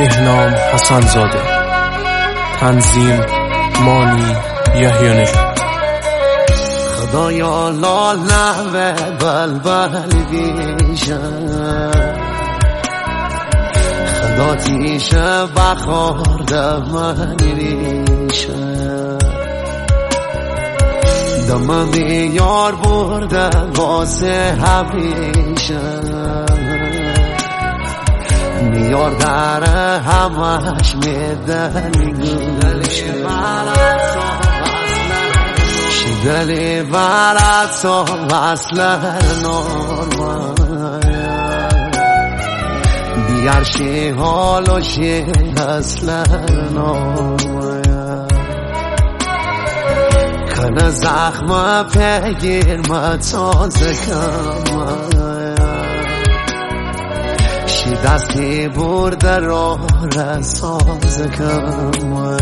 بهنام حسن‌زاده، تنظیم مانی یحیی‌نژاد. خدایا لاله و بلبل بیشم، خدا تیشه بخار دمن ریشم، دم بیار برده واسه همیشه، میار در همش میدنی شدلی برد سا وصله نورمال دیگر شی حال و شی اصلا نورمال کنه زخم پگیر متازه کم شی دستی برده را رسازه کم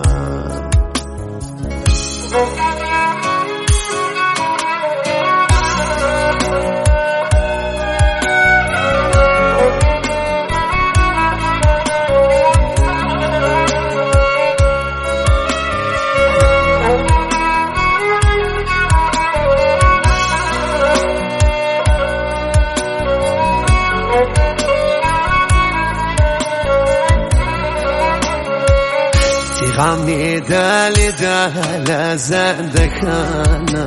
غمی دل دل زنده کنه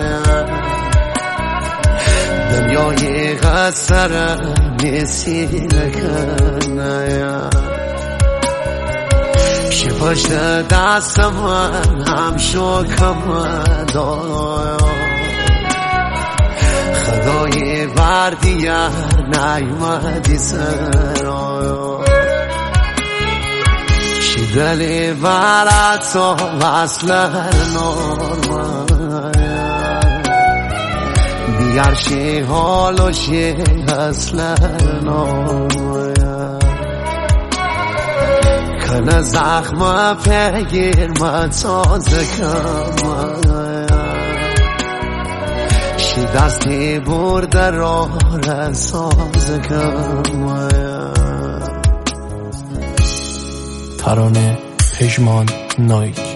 دنیای غصر نسینه کنه شی پشت دست من هم شکم دار خدای بردیار نیمدی سرا دلی برد سا وصله نورمال دیگر شی حال و شی اصلا نورمال کنه زخم پگیر متازه کم شی دستی برده را رسازه کم ترانه پژمان نایک.